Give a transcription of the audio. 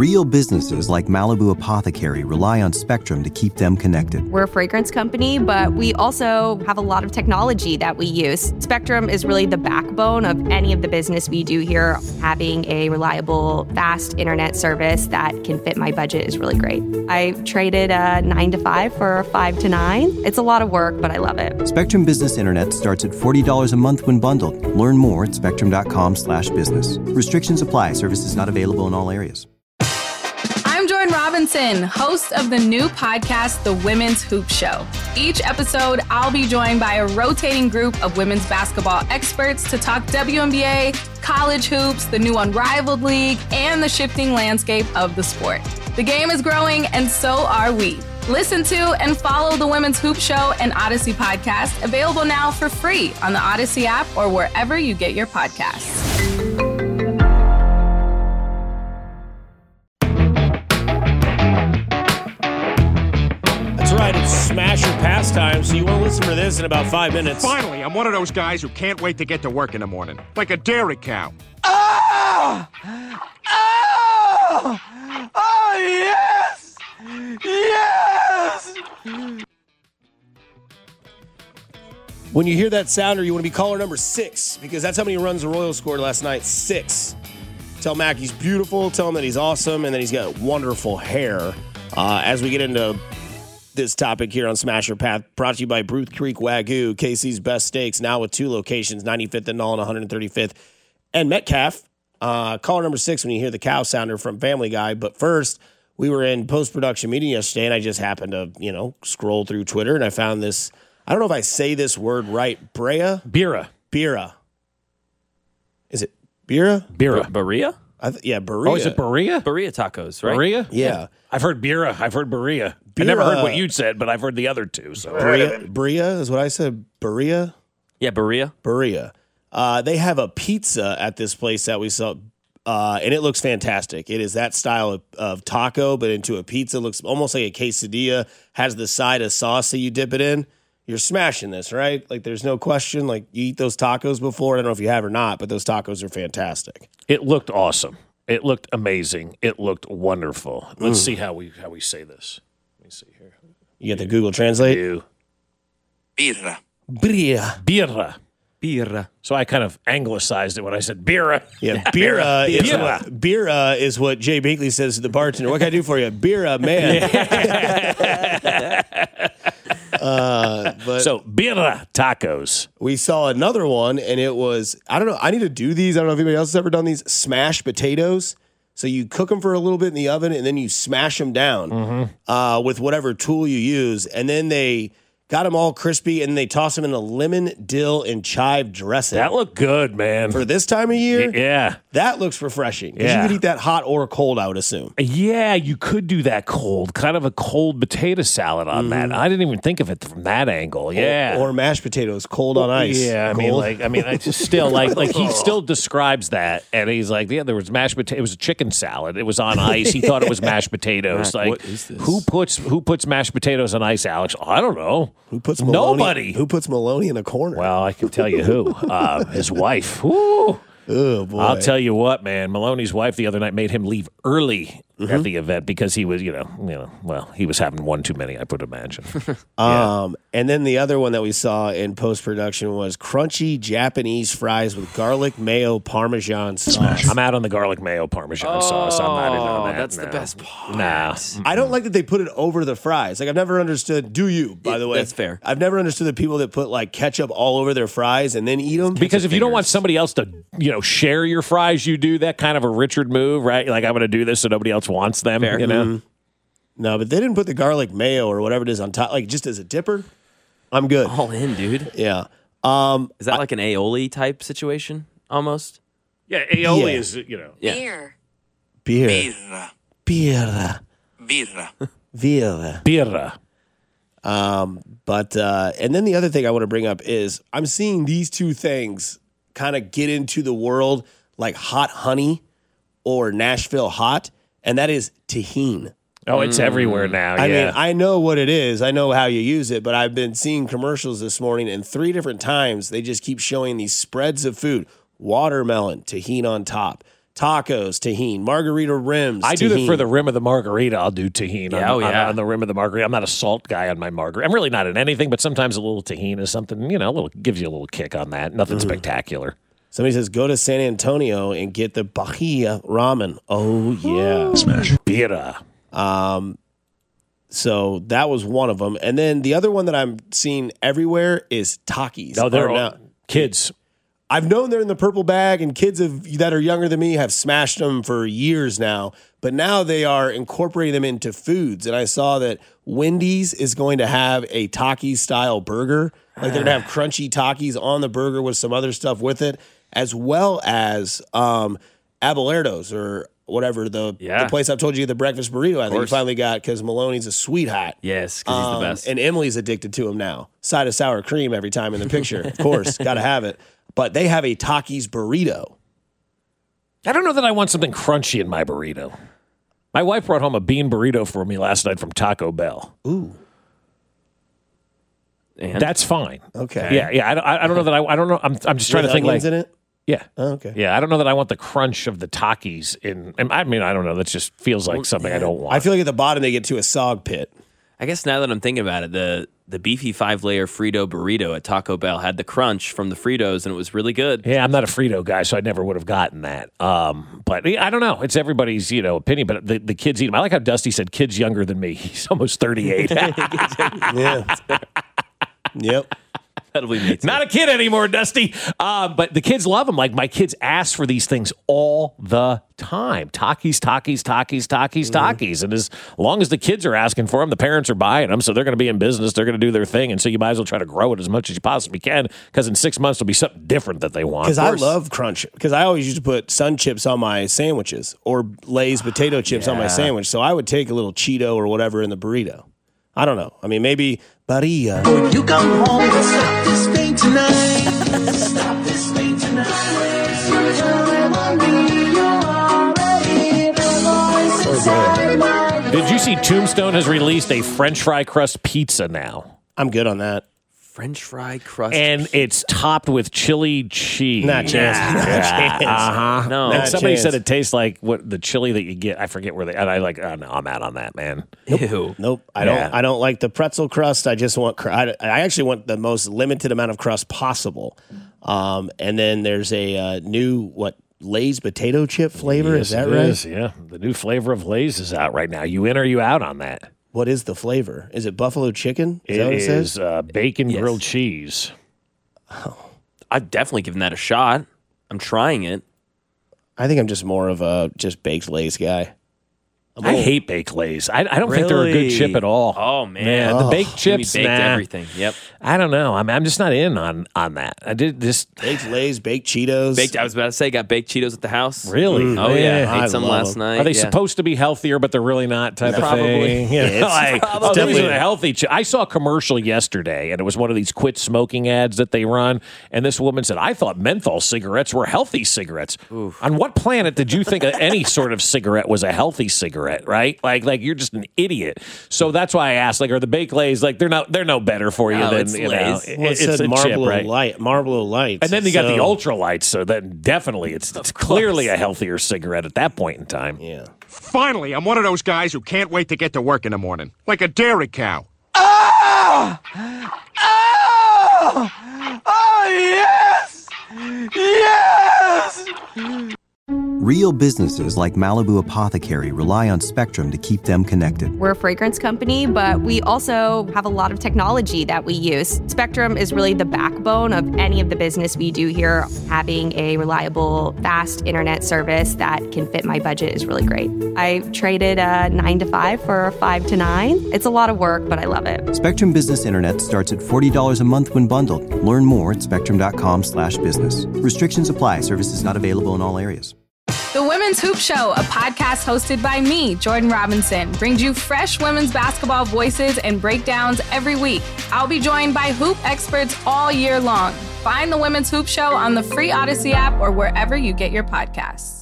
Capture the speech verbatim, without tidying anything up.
Real businesses like Malibu Apothecary rely on Spectrum to keep them connected. We're a fragrance company, but we also have a lot of technology that we use. Spectrum is really the backbone of any of the business we do here. Having a reliable, fast internet service that can fit my budget is really great. I traded a nine to five for a five to nine. It's a lot of work, but I love it. Spectrum Business Internet starts at forty dollars a month when bundled. Learn more at spectrum.com slash business. Restrictions apply. Services not available in all areas. I'm Jordan Robinson, host of the new podcast, The Women's Hoop Show. Each episode, I'll be joined by a rotating group of women's basketball experts to talk W N B A, college hoops, the new Unrivaled League, and the shifting landscape of the sport. The game is growing, and so are we. Listen to and follow The Women's Hoop Show and Odyssey podcast, available now for free on the Odyssey app or wherever you get your podcasts. That's right, it's Smash or Pastime, so you want to listen to this in about five minutes. Finally, I'm one of those guys who can't wait to get to work in the morning. Like a dairy cow. Oh! Oh! Oh, yes! Yes! When you hear that sounder, you want to be caller number six, because that's how many runs the Royals scored last night. Six. Tell Mac he's beautiful, tell him that he's awesome, and that he's got wonderful hair. Uh, as we get into this topic here on Smasher Path, brought to you by Bruce Creek Wagyu, K C's best steaks, now with two locations, ninety-fifth and Null and one hundred thirty-fifth, and Metcalf. Uh, caller number six when you hear the cow sounder from Family Guy. But first, we were in post-production meeting yesterday, and I just happened to, you know, scroll through Twitter, and I found this. I don't know if I say this word right. Brea? Bira. Bira. Is it Bira? Bira. Berea? I th- yeah, Berea. Oh, is it Berea? Berea tacos, right? Berea? Yeah. I've heard Bira. I've heard Berea. I Bira. never heard what you said, but I've heard the other two. So Berea, Berea is what I said. Berea? Yeah, Berea. Berea. Uh, they have a pizza at this place that we saw, uh, and it looks fantastic. It is that style of, of taco, but into a pizza. It looks almost like a quesadilla. Has the side of sauce that you dip it in. You're smashing this, right? Like, there's no question. Like, you eat those tacos before. I don't know if you have or not, but those tacos are fantastic. it looked awesome. It looked amazing. It looked wonderful. Let's Mm. see how we how we say this. Let me see here. You get the Google Translate? You. Birra. Bria. Birra. Birra. So I kind of anglicized it when I said Bira. Yeah, Bira is, Bira. what, Bira is what Jay Binkley says to the bartender. What can I do for you? Bira, man. uh, but So Bira tacos. we saw another one, and it was, I don't know, I need to do these. I don't know if anybody else has ever done these. Smashed potatoes. So you cook them for a little bit in the oven, and then you smash them down Mm-hmm. uh, with whatever tool you use. And then they got them all crispy, and they toss them in a lemon, dill, and chive dressing. That looked good, man. For this time of year, yeah. that looks refreshing. 'Cause Yeah. you could eat that hot or cold, I would assume. Yeah, you could do that cold, kind of a cold potato salad on that. I didn't even think of it from that angle. Yeah. Or, or mashed potatoes, cold on ice. Yeah, I mean, Cold. like, I mean, I just still like, like he still describes that, and he's like, yeah, there was mashed potato. It was a chicken salad. It was on ice. He thought it was mashed potatoes. Mac, like, what is this? who puts who puts mashed potatoes on ice, Alex? I don't know. Who puts Maloney, Nobody. Who puts Maloney in a corner? Well, I can tell you who. Uh, his wife. Woo. Oh, boy. I'll tell you what, man. Maloney's wife the other night made him leave early at the event because he was, you know, you know, well, he was having one too many, I would imagine. Um, and then the other one that we saw in post production was crunchy Japanese fries with garlic mayo parmesan sauce. I'm out on the garlic mayo parmesan sauce. I'm not in on that. That's the no. best part. Nah. I don't like that they put it over the fries. Like, I've never understood. Do you? By Yeah, the way, that's fair. I've never understood the people that put like ketchup all over their fries and then eat them. Because if you don't want somebody else to, you know, share your fries, you do that kind of a Richard move, right? Like, I'm going to do this so nobody else wants them, Fair. you know? No, but they didn't put the garlic mayo or whatever it is on top, like just as a dipper. I'm good. All in, dude. Yeah. Um, Is that like an aioli type situation almost? Yeah, aioli Yeah. is, you know. Yeah. Beer. beer. Birra. Beer. Birra. Beer. Birra. Um, but uh, and then the other thing I want to bring up is I'm seeing these two things kind of get into the world like hot honey or Nashville hot, and that is tahini. Oh, it's everywhere now. I yeah. mean, I know what it is. I know how you use it, but I've been seeing commercials this morning, and three different times they just keep showing these spreads of food: watermelon, tahini on top, tacos, tahini, margarita rims. I do that tahini. for the rim of the margarita. I'll do tahini Yeah, on, oh, on- yeah. on the rim of the margarita. I'm not a salt guy on my margarita. I'm really not in anything, but sometimes a little tahini is something, you know, a little gives you a little kick on that. Nothing Mm-hmm. spectacular. Somebody says, go to San Antonio and get the Bahia ramen. Oh, yeah. Smash. Bira. So that was one of them. And then the other one that I'm seeing everywhere is Takis. No, they're Or all now- kids. I've known they're in the purple bag, and kids have, that are younger than me have smashed them for years now. But now they are incorporating them into foods. And I saw that Wendy's is going to have a Takis style burger. Like they're going to have crunchy Takis on the burger with some other stuff with it, as well as um, Abelardo's or whatever, the, Yeah. the place I've told you the breakfast burrito I think you course. finally got because Maloney's a sweetheart. Yes, because he's Um, the best. And Emily's addicted to him now. Side of sour cream every time in the picture. Of course, got to have it. But they have a Takis burrito. I don't know that I want something crunchy in my burrito. My wife brought home a bean burrito for me last night from Taco Bell. Ooh. And That's fine. Okay. Yeah, yeah. I don't, I don't know that I. I don't know. I'm. I'm just trying With to think onions like. in it? Yeah. Oh, okay. Yeah. I don't know that I want the crunch of the Takis in. and I mean, I don't know. That just feels like something I don't want. I feel like at the bottom they get to a sog pit. I guess now that I'm thinking about it, the the beefy five layer Frito burrito at Taco Bell had the crunch from the Fritos, and it was really good. Yeah, I'm not a Frito guy, so I never would have gotten that. Um, but yeah, I don't know. It's everybody's, you know, opinion. But the, the kids eat them. I like how Dusty said kids younger than me. He's almost thirty-eight. Yeah. Yep. That'll be me too. Not a kid anymore, Dusty. Uh, but the kids love them. Like my kids ask for these things all the time. Takis, Takis, Takis, Takis, Takis. And as long as the kids are asking for them, the parents are buying them. So they're going to be in business. They're going to do their thing. And so you might as well try to grow it as much as you possibly can because in six months, it'll be something different that they want. Because I love crunch. Because I always used to put Sun Chips on my sandwiches or Lay's potato chips on my sandwich. So I would take a little Cheeto or whatever in the burrito. I don't know. I mean, maybe Barilla. You come home and stop this pain tonight. Stop this pain tonight. Did you see Tombstone has released a French fry crust pizza now? I'm good on that. French fry crust. And it's topped with chili cheese. Not chance. Not chance. Uh-huh. No. And Not somebody chance. said it tastes like what the chili that you get. I forget where they. And I like. Oh, no, I'm out on that, man. Ew. Nope. I Yeah. don't. I don't like the pretzel crust. I just want. cr- I, I actually want the most limited amount of crust possible. Um, and then there's a uh, new what Lay's potato chip flavor. Yes, is that it right? is, yeah, the new flavor of Lay's is out right now. You in or you out on that? What is the flavor? Is it buffalo chicken? Is that It what it is says? uh, bacon Yes. grilled cheese. I've definitely given that a shot. I'm trying it. I think I'm just more of a just baked Lay's guy. I'm I old. hate baked Lay's. I, I don't think they're a good Really? chip at all. Oh, man. the Oh. baked Give me chips, baked nah. everything. Yep. I don't know. I'm I'm just not in on on that. I did this baked Lay's, baked Cheetos. Baked. I was about to say, got baked Cheetos at the house. really. Oh yeah, I ate some love last them. night. Are they yeah. supposed to be healthier, but they're really not type Probably. of thing? You know, It's like, probably- oh, these definitely- are the healthy. Ch-. I saw a commercial yesterday, and it was one of these quit smoking ads that they run. And this woman said, "I thought menthol cigarettes were healthy cigarettes. On what planet did you think any sort of cigarette was a healthy cigarette? Right? Like, like you're just an idiot. So that's why I asked. Like, are the baked Lays like they're not they're no better for you No, than it's you know? Lay's. it- Well, it it's said a Marlboro chip, right? Light, Marlboro Lights, And then they got the So- ultra lights, so then definitely it's, it's clearly a healthier cigarette at that point in time. Yeah. Finally, I'm one of those guys who can't wait to get to work in the morning. Like a dairy cow. Ah! Ah! Oh, yes! Yes! Real businesses like Malibu Apothecary rely on Spectrum to keep them connected. We're a fragrance company, but we also have a lot of technology that we use. Spectrum is really the backbone of any of the business we do here. Having a reliable, fast internet service that can fit my budget is really great. I traded a nine to five for a five to nine. It's a lot of work, but I love it. Spectrum Business Internet starts at forty dollars a month when bundled. Learn more at spectrum.com slash business. Restrictions apply. Services not available in all areas. The Women's Hoop Show, a podcast hosted by me, Jordan Robinson, brings you fresh women's basketball voices and breakdowns every week. I'll be joined by hoop experts all year long. Find the Women's Hoop Show on the free Odyssey app or wherever you get your podcasts.